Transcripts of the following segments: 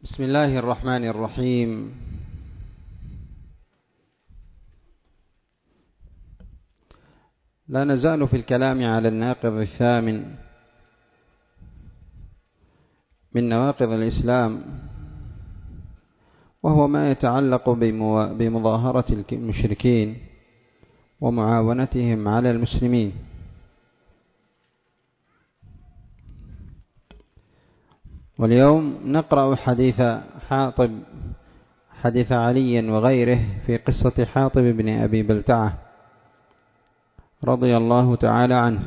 بسم الله الرحمن الرحيم. لا نزال في الكلام على الناقض الثامن من نواقض الإسلام، وهو ما يتعلق بمظاهرة المشركين ومعاونتهم على المسلمين. واليوم نقرأ حديث علي وغيره في قصة حاطب بن أبي بلتعة رضي الله تعالى عنه.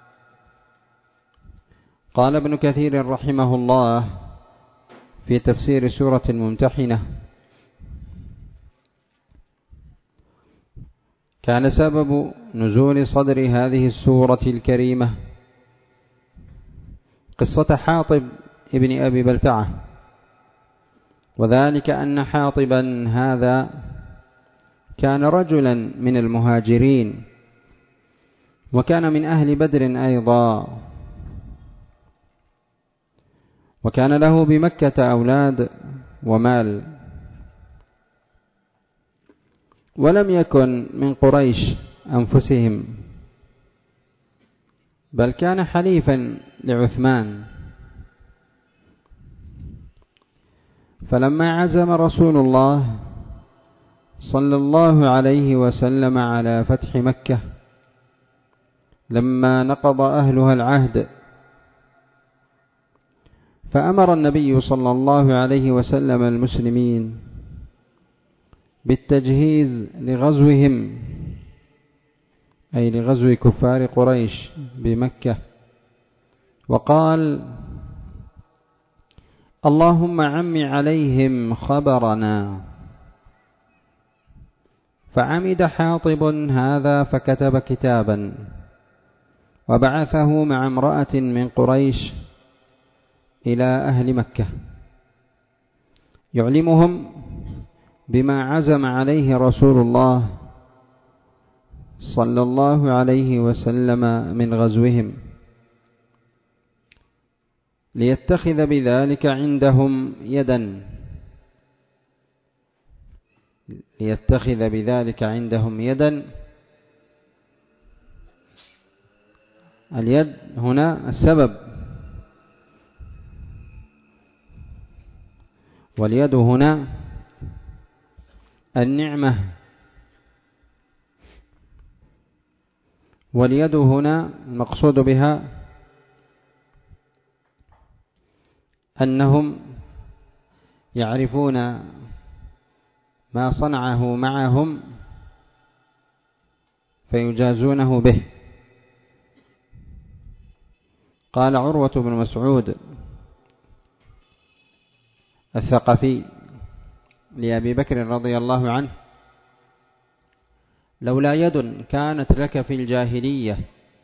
قال ابن كثير رحمه الله في تفسير سورة الممتحنة: كان سبب نزول صدر هذه السورة الكريمة قصة حاطب ابن أبي بلتعة، وذلك أن حاطبا هذا كان رجلا من المهاجرين، وكان من أهل بدر أيضا، وكان له بمكة أولاد ومال، ولم يكن من قريش أنفسهم، بل كان حليفا لعثمان. فلما عزم رسول الله صلى الله عليه وسلم على فتح مكة، لما نقض أهلها العهد، فأمر النبي صلى الله عليه وسلم المسلمين بالتجهيز لغزوهم، أي لغزو كفار قريش بمكة، وقال: اللهم عم عليهم خبرنا. فعمد حاطب هذا فكتب كتابا وبعثه مع امرأة من قريش إلى أهل مكة يعلمهم بما عزم عليه رسول الله صلى الله عليه وسلم من غزوهم، ليتخذ بذلك عندهم يدا. اليد هنا السبب، واليد هنا النعمة، واليد هنا المقصود بها أنهم يعرفون ما صنعه معهم فيجازونه به. قال عروة بن مسعود الثقفي لأبي بكر رضي الله عنه: لولا يد كانت لك في الجاهلية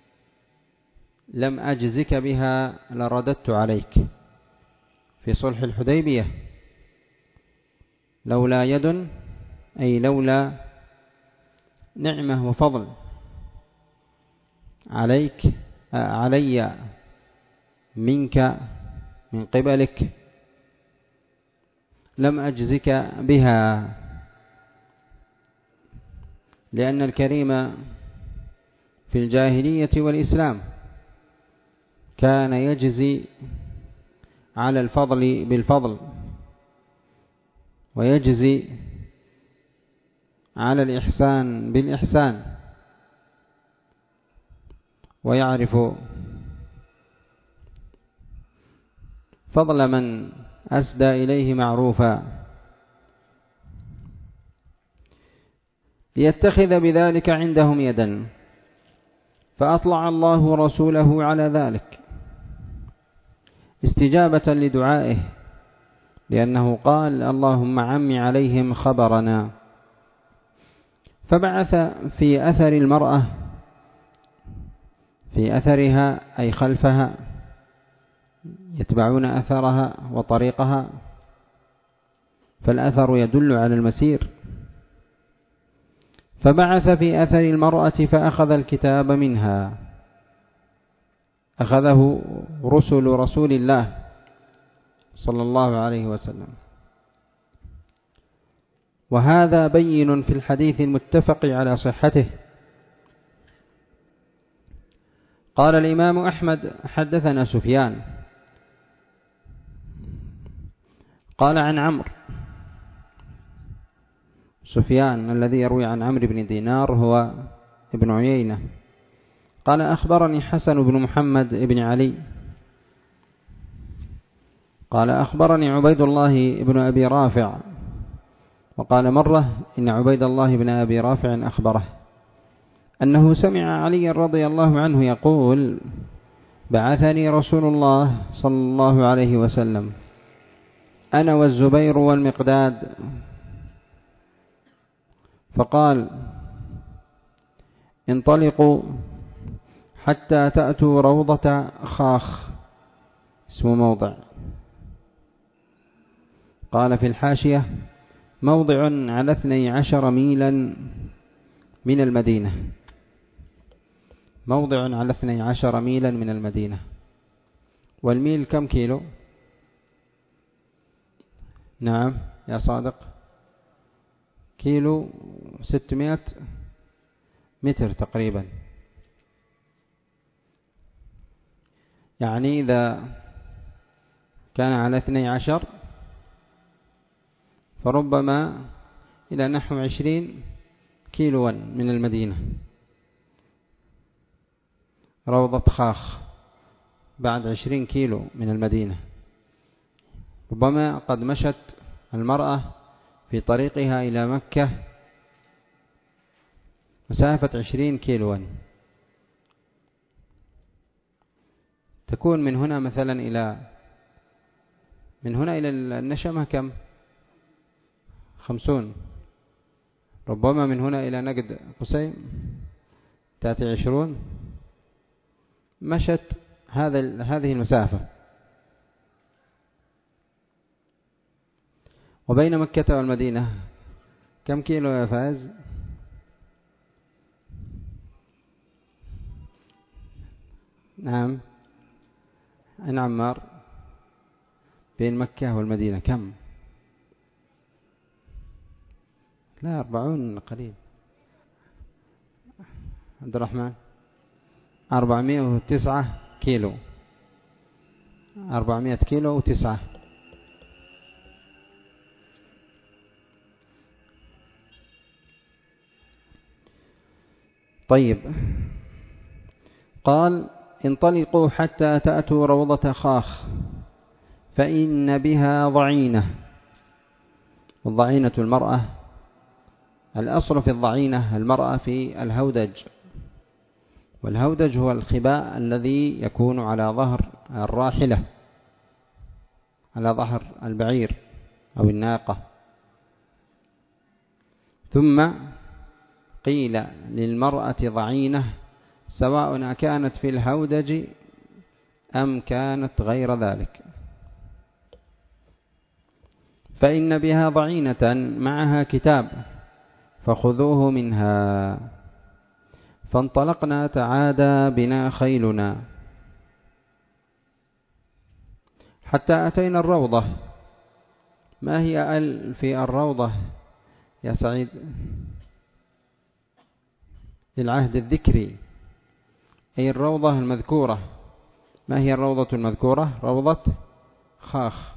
لم أجزك بها لرددت عليك، في صلح الحديبية. لولا يد أي لولا نعمة وفضل علي منك من قبلك لم أجزك بها، لأن الكريم في الجاهلية والإسلام كان يجزي على الفضل بالفضل، ويجزي على الإحسان بالإحسان، ويعرف فضل من أسدى إليه معروفا، ليتخذ بذلك عندهم يدا. فأطلع الله رسوله على ذلك استجابة لدعائه، لأنه قال: اللهم عم عليهم خبرنا. فبعث في أثر المرأة، في أثرها أي خلفها، يتبعون أثرها وطريقها، فالأثر يدل على المسير. فبعث في أثر المرأة فأخذ الكتاب منها، أخذه رسل رسول الله صلى الله عليه وسلم، وهذا بين في الحديث المتفق على صحته. قال الإمام أحمد حدثنا سفيان قال عن عمرو، سفيان الذي يروي عن عمرو بن دينار هو ابن عيينة، قال أخبرني حسن بن محمد بن علي قال أخبرني عبيد الله بن أبي رافع، وقال مرة إن عبيد الله بن أبي رافع أخبره أنه سمع علي رضي الله عنه يقول بعثني رسول الله صلى الله عليه وسلم أنا والزبير والمقداد، فقال انطلقوا حتى تأتوا روضة خاخ، اسم موضع، قال في الحاشية موضع على 12 ميلا من المدينة، موضع على 12 ميلا من المدينة. والميل كم كيلو؟ نعم يا صادق، كيلو 600 متر تقريبا. يعني إذا كان على 12 فربما إلى نحو 20 كيلوا من المدينة. روضة خاخ بعد 20 كيلو من المدينة، ربما قد مشت المرأة في طريقها إلى مكة مسافة 20 كيلوا، تكون من هنا مثلا من هنا إلى النشمة كم؟ 50. ربما من هنا إلى نقد قسيم تأتي 20. مشت هذه المسافة. وبين مكة والمدينة كم كيلو يا فاز؟ نعم أنا عمار، بين مكة والمدينة كم؟ لا 40 قليل. عبد الرحمن 409 كيلو، 400 كيلو و9. طيب، قال انطلقوا حتى تأتوا روضة خاخ فإن بها ضعينة. والضعينة المرأة، الأصل في الضعينة المرأة في الهودج، والهودج هو الخباء الذي يكون على ظهر الراحلة، على ظهر البعير أو الناقة. ثم قيل للمرأة ضعينة سواء كانت في الهودج أم كانت غير ذلك. فإن بها ضعينة معها كتاب فخذوه منها. فانطلقنا تعادى بنا خيلنا حتى أتينا الروضة. ما هي في الروضة يا سعيد؟ للعهد الذكري، أي الروضة المذكورة. ما هي الروضة المذكورة؟ روضة خاخ.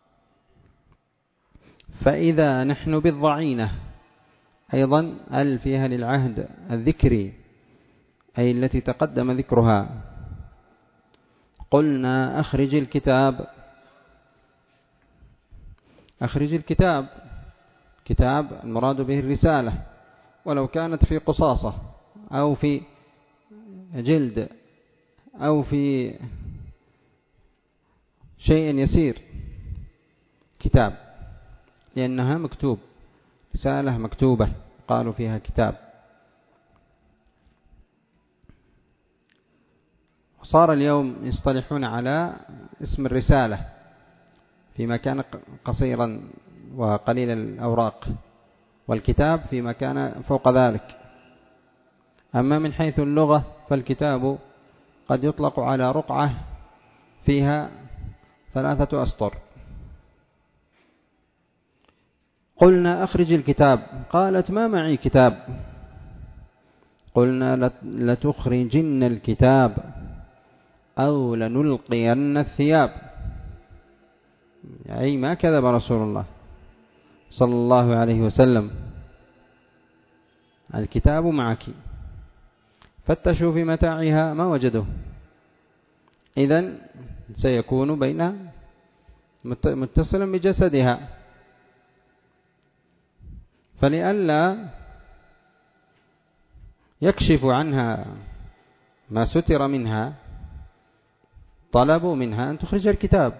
فإذا نحن بالضعينة أيضا فيها للعهد الذكري، أي التي تقدم ذكرها. قلنا أخرج الكتاب. أخرج الكتاب، كتاب المراد به الرسالة، ولو كانت في قصاصة أو في جلد أو في شيء يسير، كتاب، لأنها مكتوب، رسالة مكتوبة قالوا فيها كتاب. صار اليوم يصطلحون على اسم الرسالة فيما كان قصيرا وقليل الأوراق، والكتاب فيما كان فوق ذلك. أما من حيث اللغة فالكتاب قد يطلق على رقعة فيها 3 أسطر. قلنا أخرج الكتاب. قالت ما معي كتاب. قلنا لتخرجن الكتاب أو لنلقين الثياب. أي ما كذب رسول الله صلى الله عليه وسلم، الكتاب معك. فتشوا في متاعها ما وجدوه، إذن سيكون بين متصلا بجسدها، فلئلا يكشف عنها ما ستر منها طلبوا منها أن تخرج الكتاب.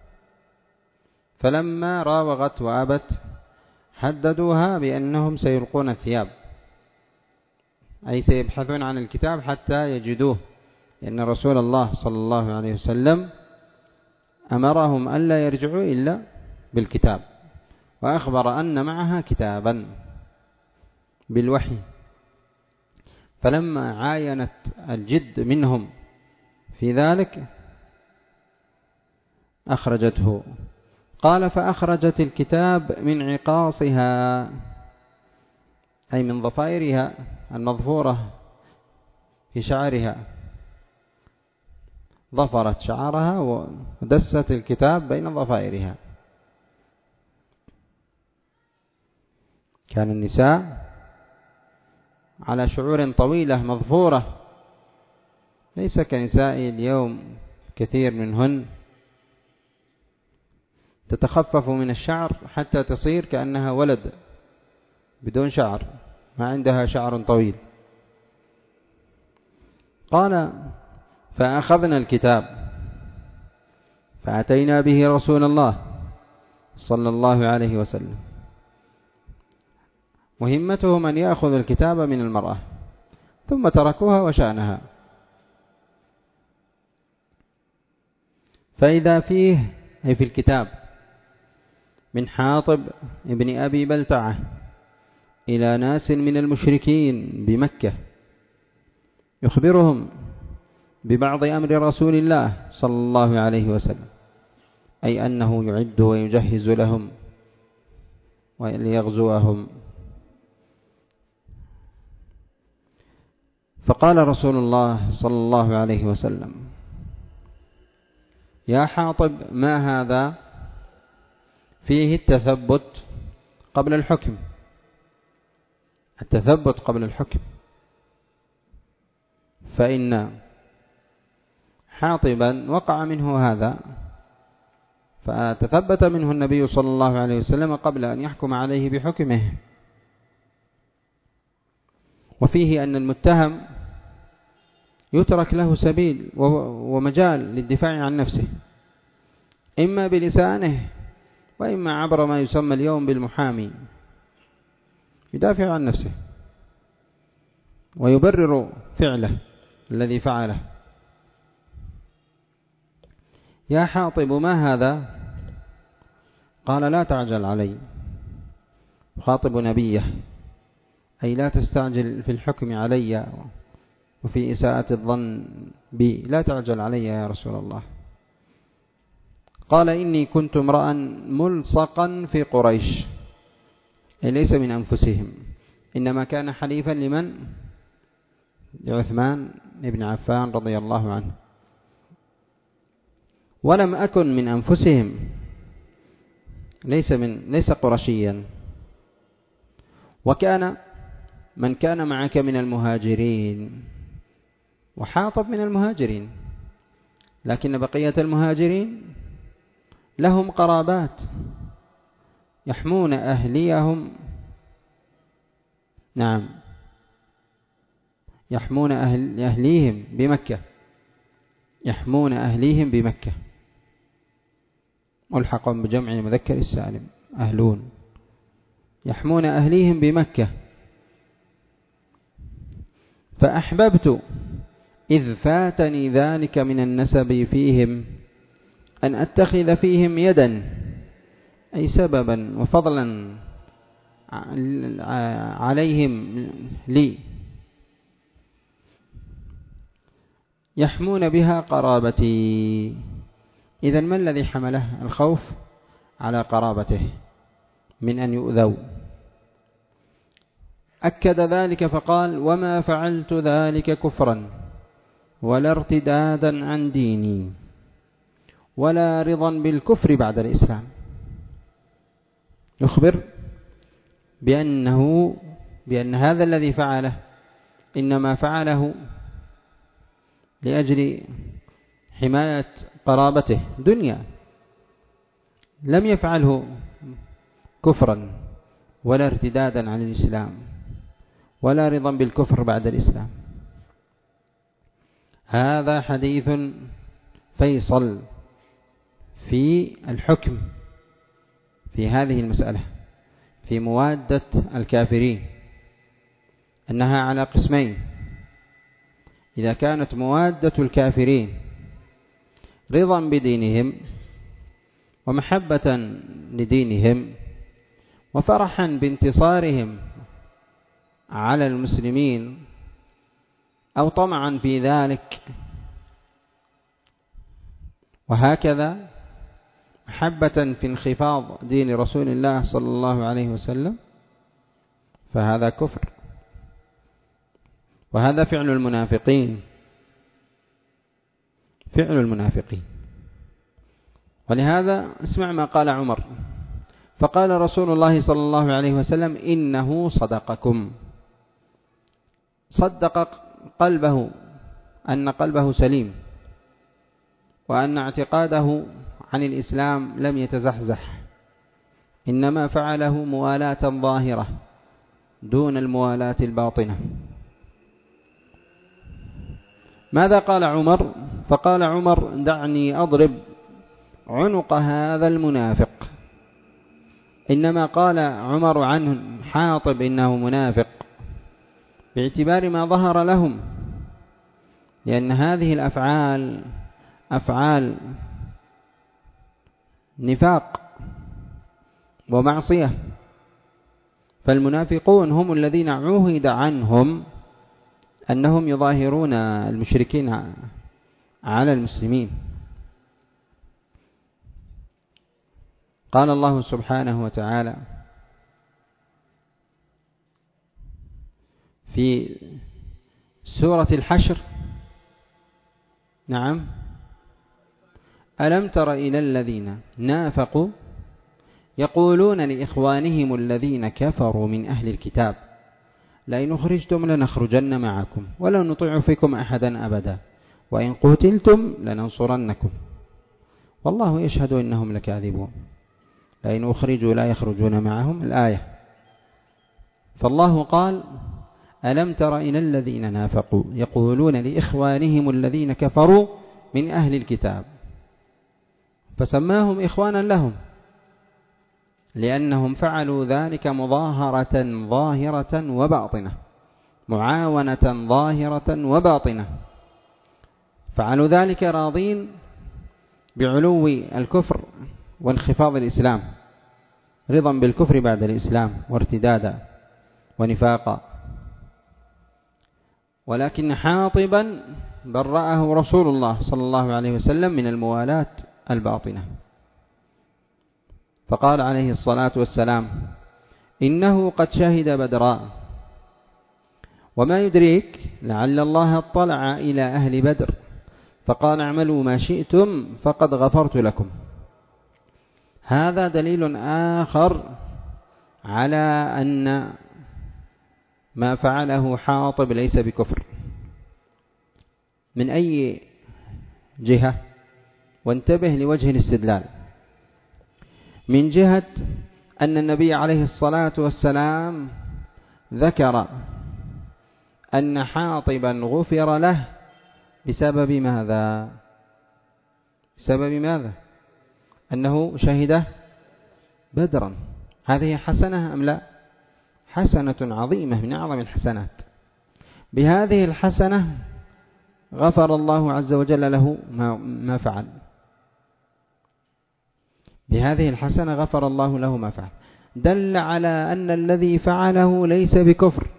فلما راوغت وأبت حددوها بأنهم سيلقون الثياب، أي سيبحثون عن الكتاب حتى يجدوه، لأن رسول الله صلى الله عليه وسلم أمرهم ألا يرجعوا إلا بالكتاب، وأخبر أن معها كتابا بالوحي. فلما عاينت الجد منهم في ذلك أخرجته. قال فأخرجت الكتاب من عقاصها، أي من ضفائرها المظفورة في شعرها، ضفرت شعرها ودست الكتاب بين ضفائرها. كان النساء على شعور طويلة مظفورة، ليس كنساء اليوم، كثير منهن تتخفف من الشعر حتى تصير كأنها ولد بدون شعر، ما عندها شعر طويل. قال فأخذنا الكتاب فأتينا به رسول الله صلى الله عليه وسلم. مهمتهم أن يأخذ الكتاب من المرأة، ثم تركوها وشأنها. فإذا فيه، أي في الكتاب، من حاطب ابن أبي بلتعة إلى ناس من المشركين بمكة يخبرهم ببعض أمر رسول الله صلى الله عليه وسلم، أي أنه يعد ويجهز لهم وليغزوهم. فقال رسول الله صلى الله عليه وسلم يا حاطب ما هذا؟ فيه التثبت قبل الحكم، التثبت قبل الحكم. فإن حاطبا وقع منه هذا، فتثبت منه النبي صلى الله عليه وسلم قبل أن يحكم عليه بحكمه. وفيه أن المتهم يترك له سبيل ومجال للدفاع عن نفسه، إما بلسانه وإما عبر ما يسمى اليوم بالمحامي، يدافع عن نفسه ويبرر فعله الذي فعله. يا حاطب ما هذا؟ قال لا تعجل علي، خاطب نبيه، أي لا تستعجل في الحكم علي وفي إساءة الظن بي، لا تعجل علي يا رسول الله. قال إني كنت امرأ ملصقا في قريش، أي ليس من أنفسهم، إنما كان حليفا لمن؟ لعثمان بن عفان رضي الله عنه، ولم أكن من أنفسهم، ليس قرشيا. وكان من كان معك من المهاجرين، وحاطب من المهاجرين، لكن بقية المهاجرين لهم قرابات يحمون أهليهم، نعم، يحمون أهليهم بمكة، يحمون أهليهم بمكة، ملحق بجمع المذكر السالم، أهلون، يحمون أهليهم بمكة. فأحببت إذ فاتني ذلك من النسب فيهم أن أتخذ فيهم يدا، أي سببا وفضلا عليهم لي، يحمون بها قرابتي. إذن ما الذي حمله؟ الخوف على قرابته من أن يؤذوا. أكد ذلك فقال: وما فعلت ذلك كفرا ولا ارتدادا عن ديني ولا رضا بالكفر بعد الإسلام. يخبر بأن هذا الذي فعله إنما فعله لأجل حماية قرابته دنيا، لم يفعله كفرا ولا ارتدادا عن الإسلام ولا رضا بالكفر بعد الإسلام. هذا حديث فيصل في الحكم في هذه المسألة، في موادة الكافرين، أنها على قسمين: إذا كانت موادة الكافرين رضا بدينهم ومحبة لدينهم وفرحا بانتصارهم على المسلمين أو طمعا في ذلك، وهكذا محبة في انخفاض دين رسول الله صلى الله عليه وسلم، فهذا كفر، وهذا فعل المنافقين، فعل المنافقين. ولهذا اسمع ما قال عمر، فقال رسول الله صلى الله عليه وسلم: إنه صدقكم، صدق قلبه أن قلبه سليم، وأن اعتقاده عن الإسلام لم يتزحزح، إنما فعله موالاة ظاهرة دون الموالاة الباطنة. ماذا قال عمر؟ فقال عمر: دعني أضرب عنق هذا المنافق. إنما قال عمر عنه حاطب إنه منافق باعتبار ما ظهر لهم، لأن هذه الأفعال أفعال نفاق ومعصية، فالمنافقون هم الذين عهد عنهم أنهم يظاهرون المشركين على المسلمين. قال الله سبحانه وتعالى في سورة الحشر: نعم، ألم تر إلى الذين نافقوا يقولون لإخوانهم الذين كفروا من أهل الكتاب لئن أخرجتم لنخرجن معكم ولا نطيع فيكم أحدا أبدا وإن قتلتم لننصرنكم والله يشهد إنهم لكاذبون. لئن أخرجوا لا يخرجون معهم، الآية. فالله قال: ألم تر إلى الذين نافقوا يقولون لإخوانهم الذين كفروا من أهل الكتاب، فسماهم إخوانا لهم لأنهم فعلوا ذلك مظاهرة ظاهرة وباطنة، معاونة ظاهرة وباطنة، فعلوا ذلك راضين بعلو الكفر وانخفاض الإسلام، رضا بالكفر بعد الإسلام وارتدادا ونفاقا. ولكن حاطبا برأه رسول الله صلى الله عليه وسلم من الموالاة الباطنة، فقال عليه الصلاة والسلام: إنه قد شهد بدرا وما يدريك لعل الله اطلع إلى أهل بدر فقال اعملوا ما شئتم فقد غفرت لكم. هذا دليل آخر على أن ما فعله حاطب ليس بكفر. من أي جهة؟ وانتبه لوجه الاستدلال. من جهة أن النبي عليه الصلاة والسلام ذكر أن حاطبا غفر له بسبب ماذا؟ بسبب ماذا؟ أنه شهد بدرا. هذه حسنة أم لا؟ حسنة عظيمة من أعظم الحسنات. بهذه الحسنة غفر الله عز وجل له ما فعل. بهذه الحسنة غفر الله له ما فعل، دل على أن الذي فعله ليس بكفر.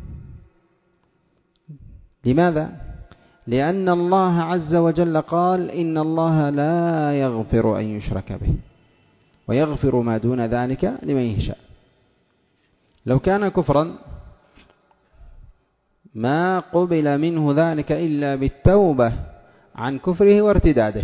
لماذا؟ لأن الله عز وجل قال: إن الله لا يغفر أن يشرك به ويغفر ما دون ذلك لمن يشاء. لو كان كفرا ما قبل منه ذلك إلا بالتوبة عن كفره وارتداده.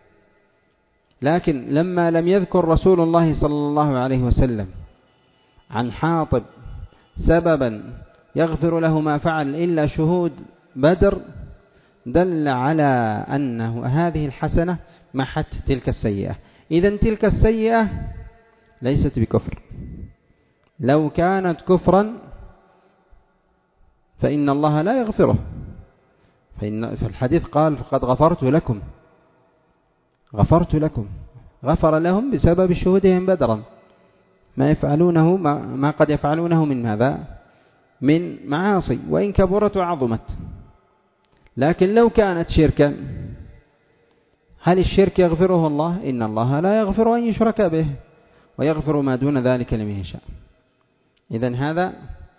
لكن لما لم يذكر رسول الله صلى الله عليه وسلم عن حاطب سببا يغفر له ما فعل إلا شهود بدر، دل على أنه هذه الحسنة محت تلك السيئة. إذن تلك السيئة ليست بكفر. لو كانت كفرا فإن الله لا يغفره، في الحديث قال فقد غفرت لكم، غفرت لكم، غفر لهم بسبب شهودهم بدرا ما يفعلونه ما قد يفعلونه من ماذا؟ من معاصي، وإن كبرت وعظمت. لكن لو كانت شركا، هل الشرك يغفره الله؟ إن الله لا يغفر أن يشرك به ويغفر ما دون ذلك لمن يشاء. إذن هذا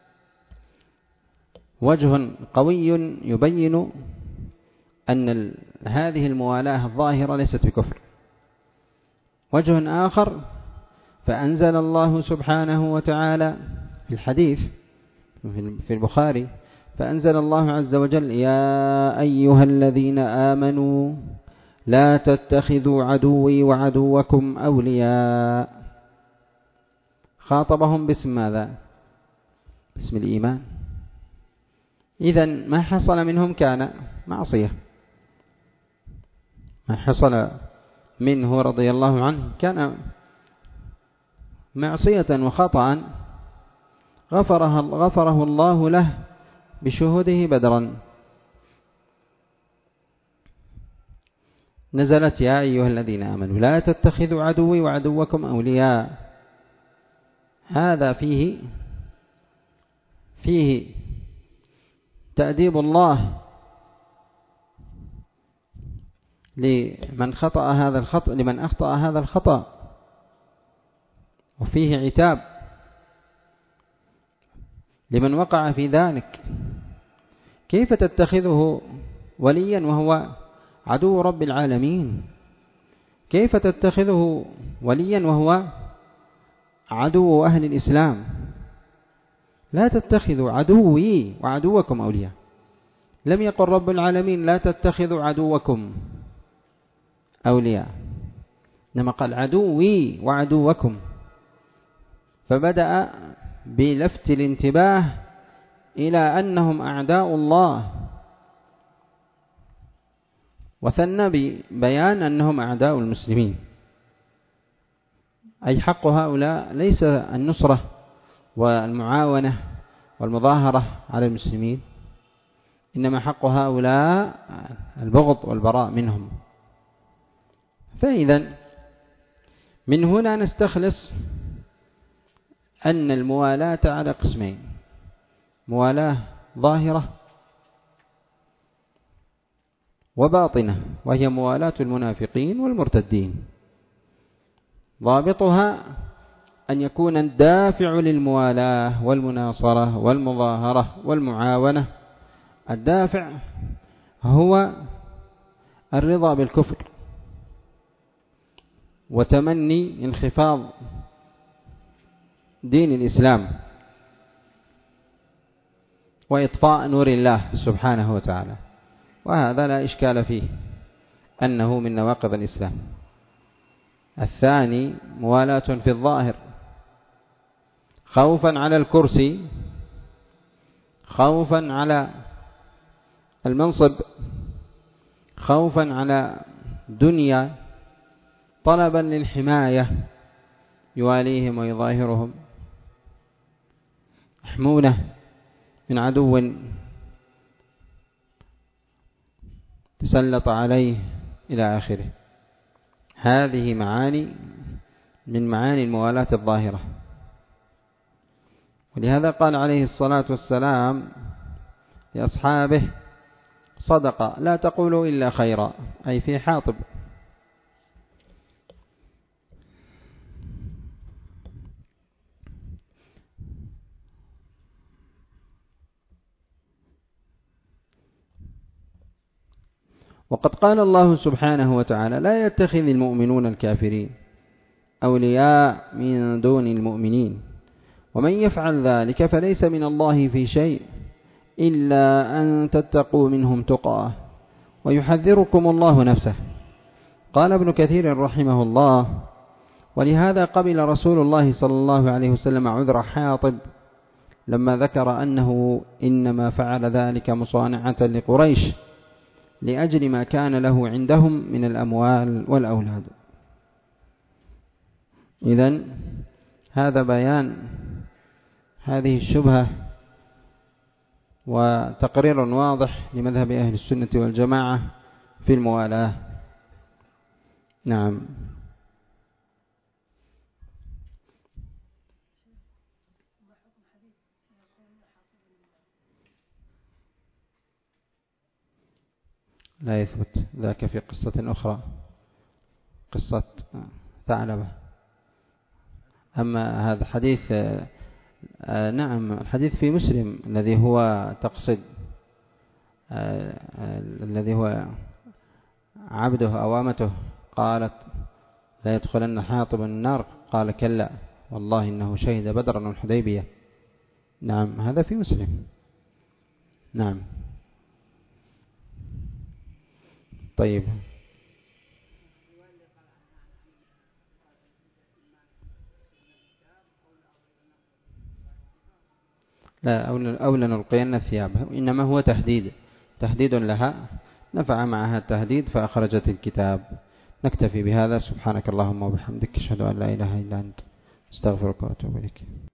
وجه قوي يبين أن هذه الموالاة الظاهرة ليست بكفر. وجه آخر، فأنزل الله سبحانه وتعالى في الحديث في البخاري، فأنزل الله عز وجل يا أيها الذين آمنوا لا تتخذوا عدوي وعدوكم أولياء. خاطبهم باسم ماذا؟ باسم الإيمان. إذن ما حصل منهم كان معصية، ما حصل منه رضي الله عنه كان معصية وخطأ غفره الله له بشهوده بدرا. نزلت يا أيها الذين آمنوا لا تتخذوا عدوي وعدوكم أولياء. هذا فيه تأديب الله لمن خطأ هذا الخطأ، لمن أخطأ هذا الخطأ، وفيه عتاب لمن وقع في ذلك. كيف تتخذه وليا وهو عدو رب العالمين؟ كيف تتخذه وليا وهو عدو أهل الإسلام؟ لا تتخذوا عدوي وعدوكم أولياء. لم يقل رب العالمين لا تتخذوا عدوكم أولياء، إنما قال عدوي وعدوكم. فبدأ بلفت الانتباه إلى أنهم أعداء الله، وثنى ببيان أنهم أعداء المسلمين. أي حق هؤلاء ليس النصرة والمعاونة والمظاهرة على المسلمين، إنما حق هؤلاء البغض والبراء منهم. فإذا من هنا نستخلص أن الموالاة على قسمين: موالاة ظاهرة وباطنة، وهي موالاة المنافقين والمرتدين. ضابطها أن يكون الدافع للموالاة والمناصرة والمظاهرة والمعاونة، الدافع هو الرضا بالكفر وتمني انخفاض دين الإسلام وإطفاء نور الله سبحانه وتعالى، وهذا لا إشكال فيه أنه من نواقض الإسلام. الثاني موالاة في الظاهر، خوفا على الكرسي، خوفا على المنصب، خوفا على دنيا، طلبا للحماية، يواليهم ويظاهرهم، يحمونه من عدو تسلط عليه إلى آخره. هذه معاني من معاني الموالاة الظاهرة. ولهذا قال عليه الصلاة والسلام لأصحابه: صدق، لا تقولوا إلا خيرا، أي في حاطب. وقد قال الله سبحانه وتعالى: لا يتخذ المؤمنون الكافرين أولياء من دون المؤمنين، ومن يفعل ذلك فليس من الله في شيء إلا أن تتقوا منهم تقاه ويحذركم الله نفسه. قال ابن كثير رحمه الله: ولهذا قبل رسول الله صلى الله عليه وسلم عذر حاطب لما ذكر أنه إنما فعل ذلك مصانعة لقريش لأجل ما كان له عندهم من الأموال والأولاد. إذن هذا بيان هذه الشبهة وتقرير واضح لمذهب أهل السنة والجماعة في الموالاة. نعم. لا يثبت ذاك في قصة أخرى، قصة ثعلبة. أما هذا حديث نعم الحديث في مسلم الذي هو تقصد الذي هو عبده أو أمته قالت لا يدخلن حاطب النار، قال كلا والله إنه شهد بدرا والحديبية. نعم هذا في مسلم. نعم. طيب. لا أو لنلقين الثياب، إنما هو تهديد لها، نفع معها التهديد فأخرجت الكتاب. نكتفي بهذا. سبحانك اللهم وبحمدك، أشهد أن لا إله إلا أنت، استغفرك وأتوب إليك.